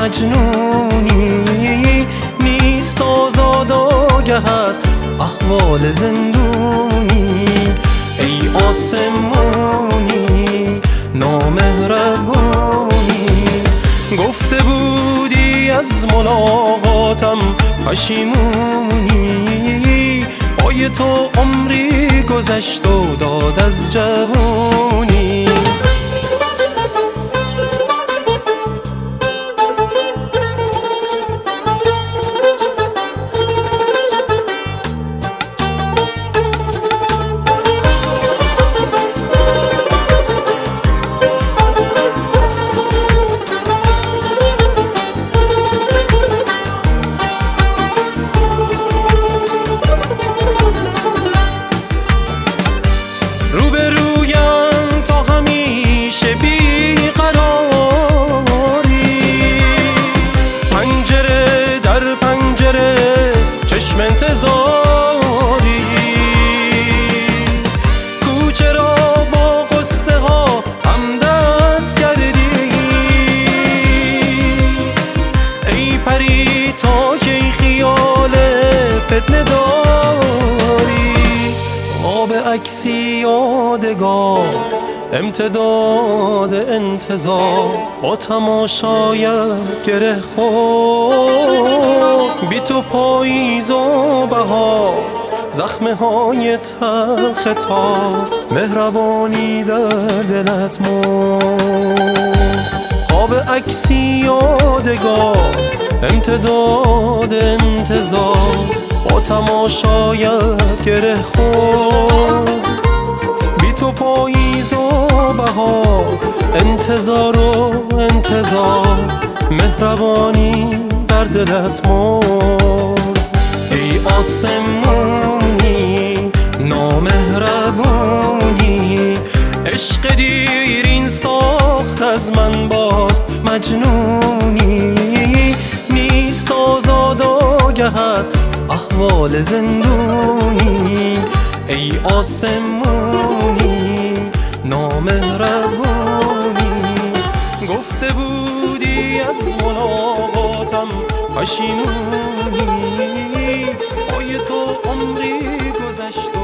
مجنونی، نیست آزاد آگه از احوال زندونی. ای آسمونی نامهربونی، گفته بودی از ملاقاتم پشیمونی، پای تو عمری گذشت و داد از جوونی. روبرویم تا همیشه بیقراری، پنجره در پنجره چشم انتظاری، کوچه را با قصه ها همدست کردی. ای پری تا کی خیال فتنه داری، آب عکسی یادگار امتداد انتظار، با تماشایت گره خورد بی تو پاییز و بهار، زخمه های تلخ تا مهربانی در دلت مرد. آب عکسی یادگار امتداد انتظار، با تماشایت گره خورد بی تو پاییز و بهار، انتظار و انتظار، مهربانی در دلت مرد. ای آسمونی نامهربونی، عشق دیرین ساخت از من باز مجنونی، نیست آزاد آگه از احوال زندونی. ای آسمونی نامهربونی، گفته بودی از ملاقاتم پشیمونی، پای تو عمری گذشت